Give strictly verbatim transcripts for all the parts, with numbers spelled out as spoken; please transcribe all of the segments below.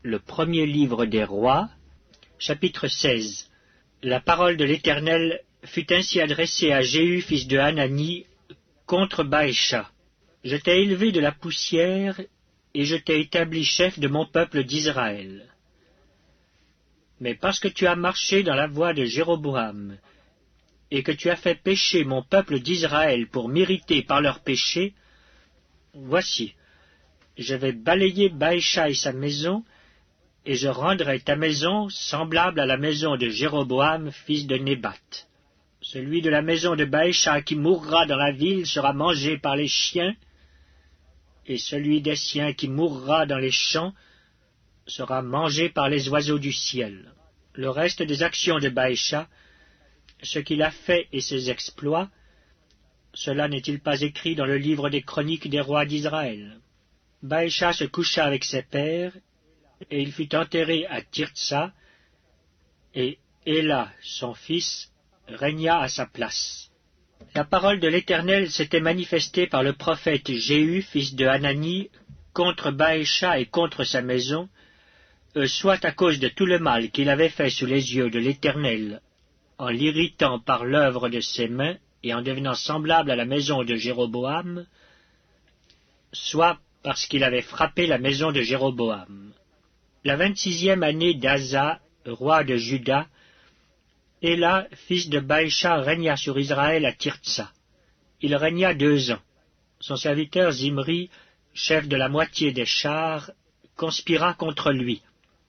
Le premier livre des rois, chapitre seize. La parole de l'Éternel fut ainsi adressée à Jéhu, fils de Hanani, contre Baécha. Je t'ai élevé de la poussière, et je t'ai établi chef de mon peuple d'Israël. Mais parce que tu as marché dans la voie de Jéroboam, et que tu as fait pécher mon peuple d'Israël pour m'irriter par leurs péchés, voici, je vais balayer Baécha et sa maison, et je rendrai ta maison semblable à la maison de Jéroboam, fils de Nébat. Celui de la maison de Baécha qui mourra dans la ville sera mangé par les chiens, et celui des siens qui mourra dans les champs sera mangé par les oiseaux du ciel. Le reste des actions de Baécha, ce qu'il a fait et ses exploits, cela n'est-il pas écrit dans le livre des chroniques des rois d'Israël? Baécha se coucha avec ses pères, et il fut enterré à Tirtsa, et Éla, son fils, régna à sa place. La parole de l'Éternel s'était manifestée par le prophète Jéhu, fils de Hanani, contre Baécha et contre sa maison, euh, soit à cause de tout le mal qu'il avait fait sous les yeux de l'Éternel, en l'irritant par l'œuvre de ses mains et en devenant semblable à la maison de Jéroboam, soit parce qu'il avait frappé la maison de Jéroboam. La vingt-sixième année d'Asa, roi de Juda, Éla, fils de Baécha, régna sur Israël à Tirtsa. Il régna deux ans. Son serviteur Zimri, chef de la moitié des chars, conspira contre lui.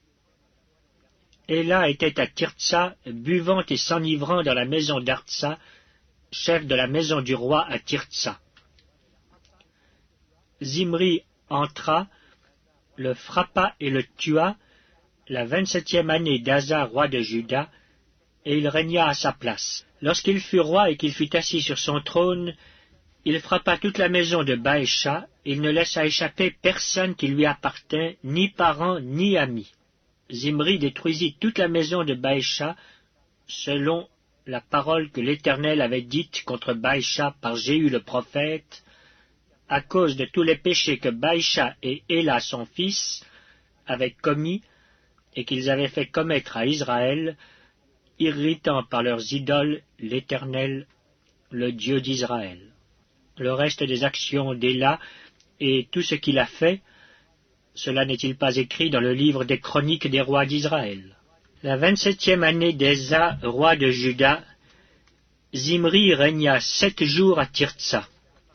Éla était à Tirtsa, buvant et s'enivrant dans la maison d'Artsa, chef de la maison du roi à Tirtsa. Zimri entra, le frappa et le tua, la vingt-septième année d'Asa, roi de Juda, et il régna à sa place. Lorsqu'il fut roi et qu'il fut assis sur son trône, il frappa toute la maison de Baécha, et il ne laissa échapper personne qui lui appartint, ni parent, ni ami. Zimri détruisit toute la maison de Baécha, selon la parole que l'Éternel avait dite contre Baécha par Jéhu le prophète, à cause de tous les péchés que Baécha et Éla son fils avaient commis et qu'ils avaient fait commettre à Israël, irritant par leurs idoles l'Éternel, le Dieu d'Israël. Le reste des actions d'Éla et tout ce qu'il a fait, cela n'est-il pas écrit dans le livre des chroniques des rois d'Israël? La vingt-septième année d'Ésa, roi de Juda, Zimri régna sept jours à Tirtsa.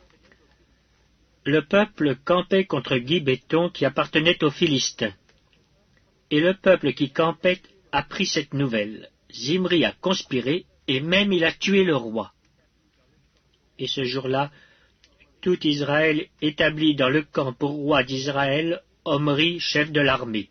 Le peuple campait contre Gibéton qui appartenait aux Philistins. Et le peuple qui campait apprit cette nouvelle. Zimri a conspiré, et même il a tué le roi. Et ce jour-là, tout Israël établit dans le camp pour roi d'Israël Omri, chef de l'armée.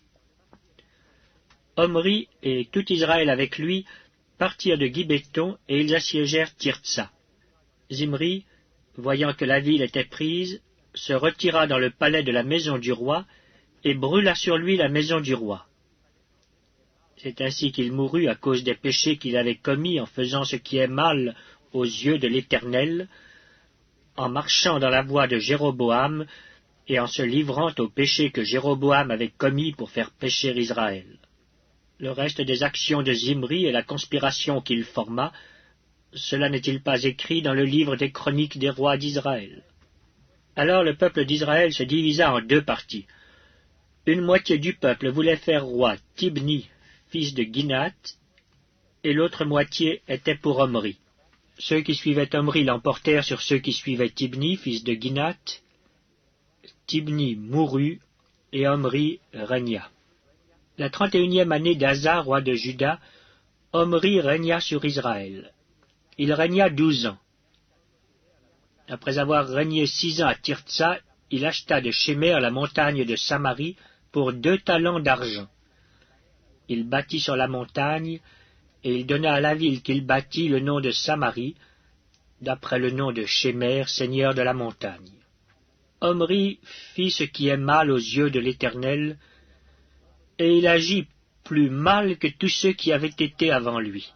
Omri et tout Israël avec lui partirent de Gibéton, et ils assiégèrent Tirtsa. Zimri, voyant que la ville était prise, se retira dans le palais de la maison du roi, et brûla sur lui la maison du roi. C'est ainsi qu'il mourut à cause des péchés qu'il avait commis en faisant ce qui est mal aux yeux de l'Éternel, en marchant dans la voie de Jéroboam, et en se livrant aux péchés que Jéroboam avait commis pour faire pécher Israël. Le reste des actions de Zimri et la conspiration qu'il forma, cela n'est-il pas écrit dans le livre des chroniques des rois d'Israël? Alors le peuple d'Israël se divisa en deux parties. Une moitié du peuple voulait faire roi Tibni, fils de Ginath, et l'autre moitié était pour Omri. Ceux qui suivaient Omri l'emportèrent sur ceux qui suivaient Tibni, fils de Ginath. Tibni mourut, et Omri régna. La trente et unième année d'Asa, roi de Juda, Omri régna sur Israël. Il régna douze ans. Après avoir régné six ans à Tirtsa, il acheta de Shémer la montagne de Samarie pour deux talents d'argent. Il bâtit sur la montagne, et il donna à la ville qu'il bâtit le nom de Samarie, d'après le nom de Shémer, seigneur de la montagne. Omri fit ce qui est mal aux yeux de l'Éternel, et il agit plus mal que tous ceux qui avaient été avant lui.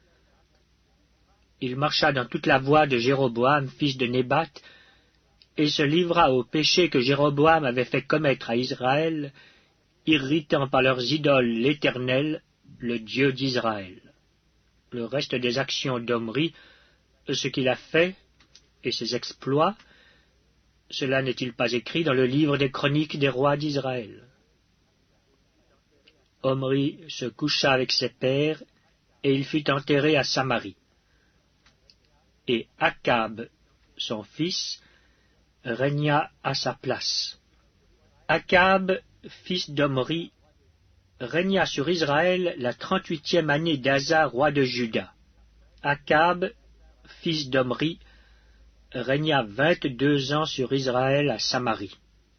Il marcha dans toute la voie de Jéroboam, fils de Nébat, et se livra au péché que Jéroboam avait fait commettre à Israël, irritant par leurs idoles l'Éternel, le Dieu d'Israël. Le reste des actions d'Omri, ce qu'il a fait et ses exploits, cela n'est-il pas écrit dans le livre des chroniques des rois d'Israël? Omri se coucha avec ses pères, et il fut enterré à Samarie. Et Akab, son fils, régna à sa place. Akab, fils d'Omri, régna sur Israël la trente-huitième année d'Asa, roi de Juda. Akab, fils d'Omri, régna vingt-deux ans sur Israël à Samarie.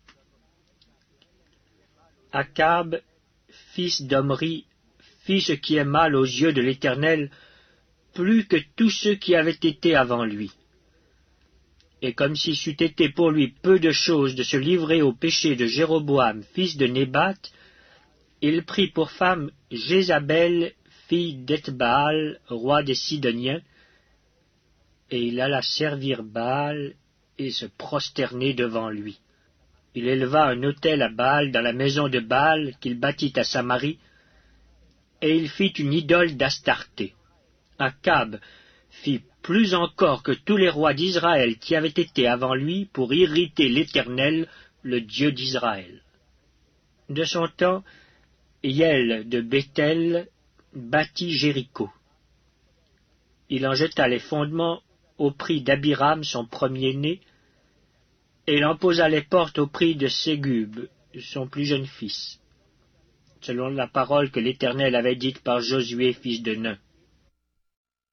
Akab, fils d'Omri, fit ce qui est mal aux yeux de l'Éternel, plus que tous ceux qui avaient été avant lui. Et comme si c'eût été pour lui peu de chose de se livrer au péché de Jéroboam, fils de Nébat, il prit pour femme Jézabel, fille d'Ethbaal, roi des Sidoniens, et il alla servir Baal et se prosterner devant lui. Il éleva un autel à Baal dans la maison de Baal qu'il bâtit à Samarie, et il fit une idole d'Astarté. Akab fit plus encore que tous les rois d'Israël qui avaient été avant lui pour irriter l'Éternel, le Dieu d'Israël. De son temps, Hiel de Béthel bâtit Jéricho. Il en jeta les fondements au prix d'Abiram, son premier-né, et il en posa les portes au prix de Ségub, son plus jeune fils, selon la parole que l'Éternel avait dite par Josué, fils de Nun.